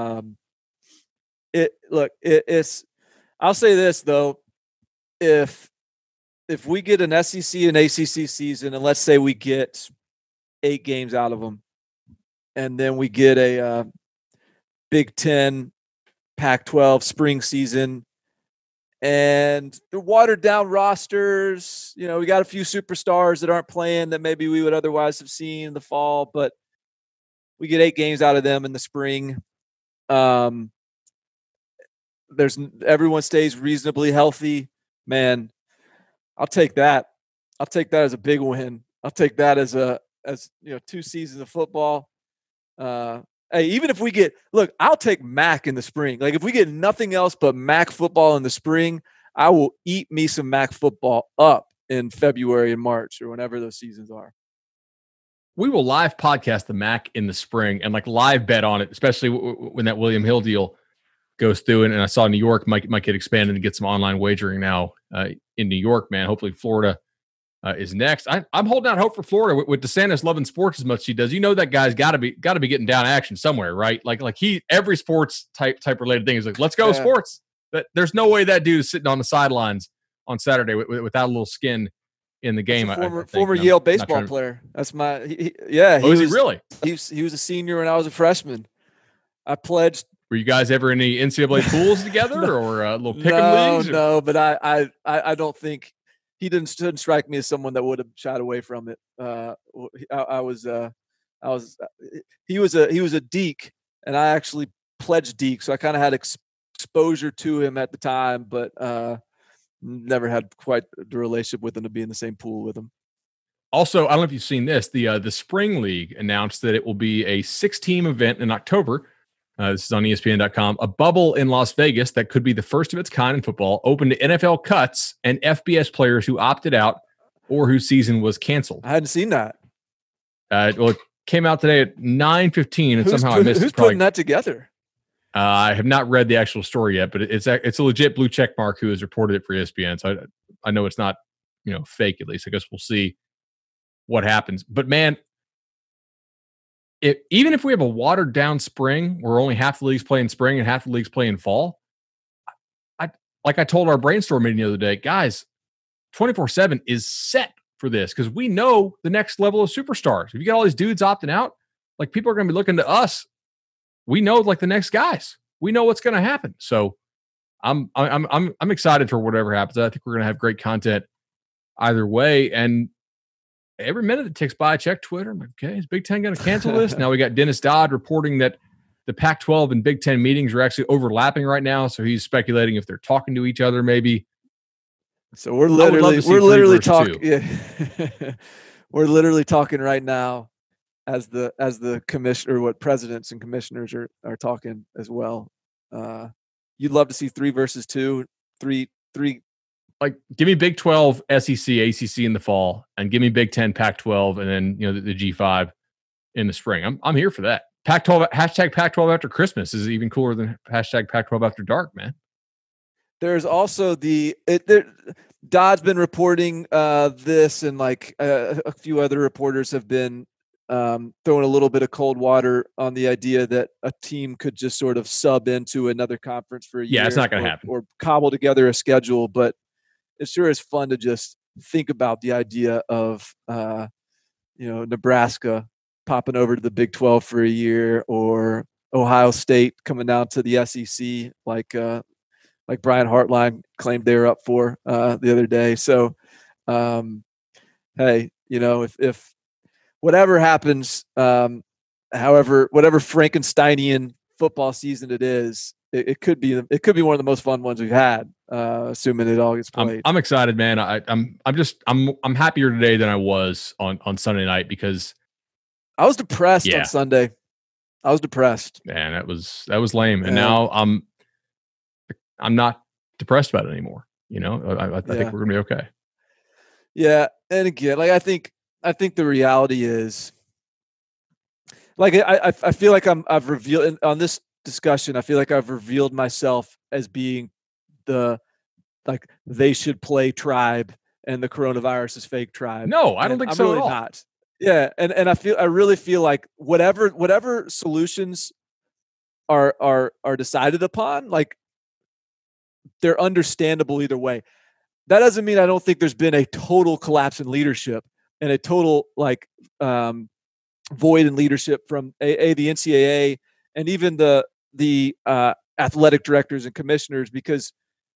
Speaker 7: It's. I'll say this though, if we get an SEC and ACC season, and let's say we get 8 games out of them, and then we get a Big Ten, Pac-12 spring season, and the watered down rosters, we got a few superstars that aren't playing that maybe we would otherwise have seen in the fall, but we get 8 games out of them in the spring. Everyone stays reasonably healthy, man. I'll take that. I'll take that as a big win. I'll take that as 2 seasons of football. Hey, even if we I'll take MAC in the spring. Like if we get nothing else but MAC football in the spring, I will eat me some MAC football up in February and March or whenever those seasons are.
Speaker 6: We will live podcast the MAC in the spring and live bet on it, especially when that William Hill deal goes through. And I saw New York might get expanded and get some online wagering now in New York, man. Hopefully Florida is next. I'm holding out hope for Florida with DeSantis loving sports as much as he does. That guy's got to be getting down action somewhere, right? Every sports type related thing is let's go sports. But there's no way that dude is sitting on the sidelines on Saturday without a little skin in the game.
Speaker 7: Former Yale baseball player. That's my he
Speaker 6: was he really?
Speaker 7: He was a senior when I was a freshman. I pledged.
Speaker 6: Were you guys ever in any NCAA pools together or a little pick'em leagues?
Speaker 7: No, but I don't think he didn't strike me as someone that would have shied away from it. He was a Deke, and I actually pledged Deke, so I kind of had exposure to him at the time, but never had quite the relationship with him to be in the same pool with him.
Speaker 6: Also, I don't know if you've seen this. The Spring League announced that it will be a 6-team event in October. This is on ESPN.com. A bubble in Las Vegas that could be the first of its kind in football, open to NFL cuts and FBS players who opted out or whose season was canceled.
Speaker 7: I hadn't seen that.
Speaker 6: Well, it came out today at 9:15, and somehow I missed it.
Speaker 7: Who's putting that together?
Speaker 6: I have not read the actual story yet, but it's a legit blue check mark who has reported it for ESPN. So I know it's not fake, at least. I guess we'll see what happens. But man, even if we have a watered down spring where only half the leagues play in spring and half the leagues play in fall, I told our brainstorm meeting the other day, guys, 24/7 is set for this because we know the next level of superstars. If you get all these dudes opting out, people are going to be looking to us. We know the next guys. We know what's going to happen. So I'm excited for whatever happens. I think we're going to have great content either way. And every minute that ticks by, I check Twitter. I'm like, okay, is Big Ten going to cancel this? Now we got Dennis Dodd reporting that the Pac-12 and Big Ten meetings are actually overlapping right now. So he's speculating if they're talking to each other, maybe.
Speaker 7: So we're literally talking. Yeah. We're literally talking right now as the commissioner, what presidents and commissioners are talking as well. You'd love to see 3 versus 2, three
Speaker 6: like give me Big 12, SEC, ACC in the fall, and give me Big 10, Pac-12, and then the G5 in the spring. I'm here for that. Pac-12 hashtag Pac-12 after Christmas is even cooler than hashtag Pac-12 after dark, man.
Speaker 7: There's also Dodd's been reporting this, and like a few other reporters have been throwing a little bit of cold water on the idea that a team could just sort of sub into another conference for a year.
Speaker 6: Yeah, it's not going to happen.
Speaker 7: Or cobble together a schedule, but it sure is fun to just think about the idea of Nebraska popping over to the Big 12 for a year, or Ohio State coming down to the SEC like Brian Hartline claimed they were up for the other day. So, hey, if whatever happens, whatever Frankensteinian football season it is, it could be one of the most fun ones we've had, assuming it all gets played.
Speaker 6: I'm excited, man. I'm happier today than I was on Sunday night, because
Speaker 7: I was depressed on Sunday. I was depressed.
Speaker 6: Man, that was lame. And now I'm not depressed about it anymore. I think we're gonna be okay.
Speaker 7: Yeah, and again, like I think the reality is, like I feel like I've revealed on this discussion. I feel like I've revealed myself as being they should play tribe, and the coronavirus is fake tribe.
Speaker 6: No, I don't think so
Speaker 7: really
Speaker 6: at all.
Speaker 7: Not. Yeah, and I really feel like whatever solutions are decided upon, like, they're understandable either way. That doesn't mean I don't think there's been a total collapse in leadership and a total void in leadership from the NCAA and even the athletic directors and commissioners, because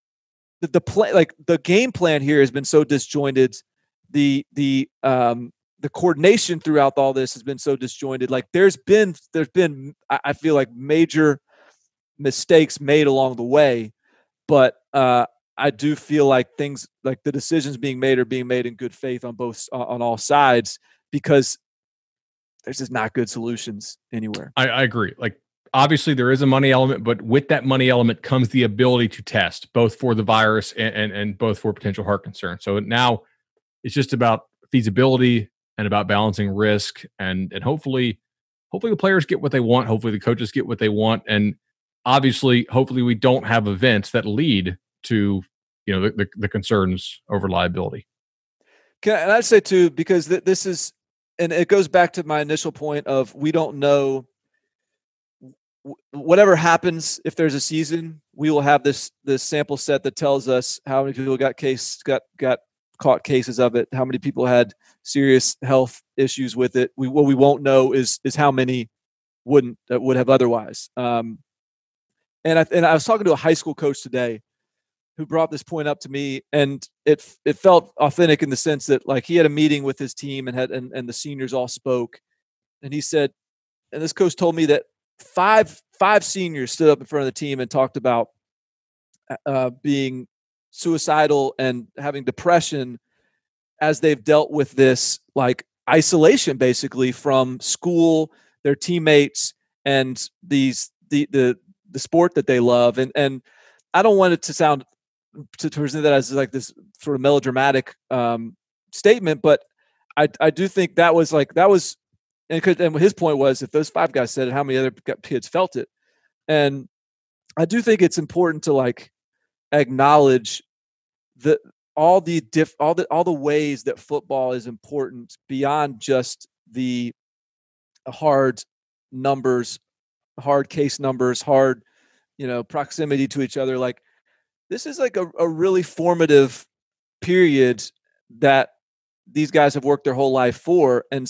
Speaker 7: the game plan here has been so disjointed. The coordination throughout all this has been so disjointed. Like there's been I feel like major mistakes made along the way, but I do feel like things like the decisions being made are being made in good faith on all sides, because there's just not good solutions anywhere.
Speaker 6: I agree. Like obviously there is a money element, but with that money element comes the ability to test both for the virus and both for potential heart concern. So now it's just about feasibility and about balancing risk, and hopefully the players get what they want. Hopefully the coaches get what they want. And obviously, hopefully we don't have events that lead to, the concerns over liability.
Speaker 7: And I'd say too, because this is, and it goes back to my initial point of, we don't know whatever happens. If there's a season, we will have this sample set that tells us how many people got caught cases of it, how many people had serious health issues with it. What we won't know is how many would have otherwise. And I was talking to a high school coach today who brought this point up to me, and it felt authentic in the sense that, like, he had a meeting with his team and the seniors all spoke, and he said, and this coach told me that five seniors stood up in front of the team and talked about being suicidal and having depression as they've dealt with this, like, isolation basically from school, their teammates, and the sport that they love. And I don't want it to sound to present that as like this sort of melodramatic statement, but I do think that was, and his point was, if those five guys said it, how many other kids felt it? And I do think it's important to acknowledge all the ways that football is important beyond just the hard numbers, hard case numbers, hard, proximity to each other. Like, this is like a really formative period that these guys have worked their whole life for. And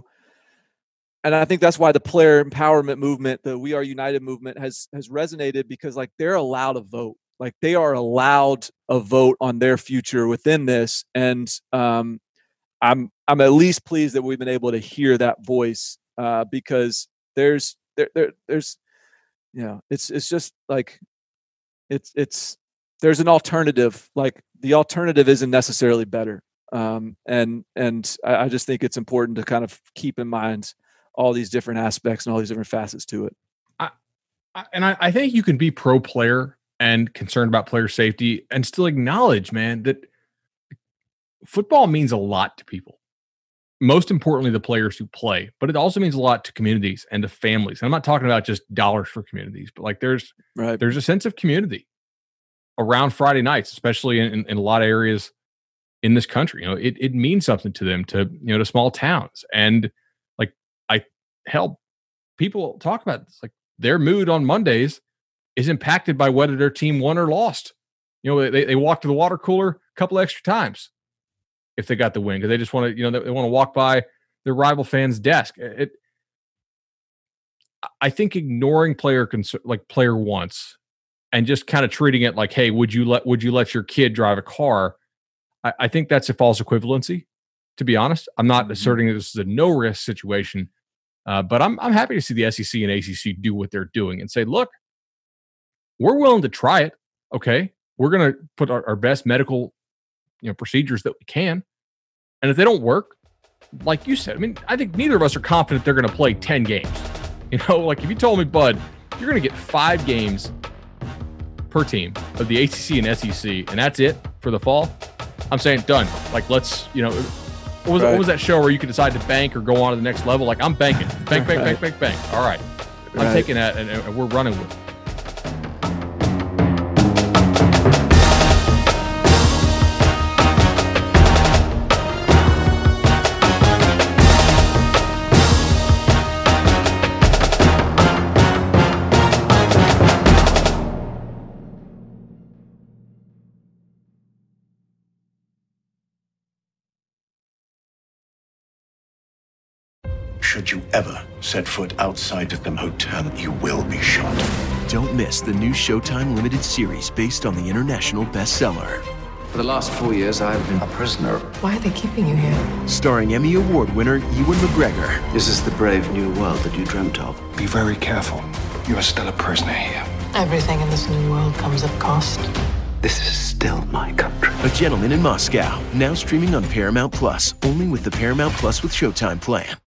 Speaker 7: I think that's why the player empowerment movement, the We Are United movement has resonated, because they're allowed a vote. Like, they are allowed a vote on their future within this. And I'm at least pleased that we've been able to hear that voice, because there's it's just like, there's an alternative. Like, the alternative isn't necessarily better. And I just think it's important to kind of keep in mind all these different aspects and all these different facets to it.
Speaker 6: I think you can be pro player and concerned about player safety, and still acknowledge, man, that football means a lot to people. Most importantly, the players who play, but it also means a lot to communities and to families. And I'm not talking about just dollars for communities, but like there's a sense of community around Friday nights, especially in a lot of areas in this country. You know, it means something to them, to small towns. And like I help people talk about this, like their mood on Mondays is impacted by whether their team won or lost. You know, they walk to the water cooler a couple extra times if they got the win, because they just want to, they want to walk by their rival fan's desk. I think ignoring player wants and just kind of treating it like, hey, would you let your kid drive a car? I think that's a false equivalency, to be honest. I'm not asserting that this is a no-risk situation, but I'm happy to see the SEC and ACC do what they're doing and say, look, we're willing to try it, okay? We're going to put our best medical procedures that we can. And if they don't work, like you said, I mean, I think neither of us are confident they're going to play 10 games. Like if you told me, Bud, you're going to get 5 games per team of the ACC and SEC, and that's it for the fall, I'm saying done. Like, let's, what was that show where you could decide to bank or go on to the next level? Like, I'm banking. Bank. All right. I'm taking that, and we're running with it.
Speaker 10: Should you ever set foot outside of the hotel, you will be shot.
Speaker 11: Don't miss the new Showtime limited series based on the international bestseller.
Speaker 12: For the last 4 years, I've been a prisoner.
Speaker 13: Why are they keeping you here?
Speaker 11: Starring Emmy Award winner Ewan McGregor.
Speaker 12: This is the brave new world that you dreamt of.
Speaker 10: Be very careful. You are still a prisoner here.
Speaker 13: Everything in this new world comes at cost.
Speaker 12: This is still my country.
Speaker 11: A Gentleman in Moscow, now streaming on Paramount Plus, only with the Paramount Plus with Showtime plan.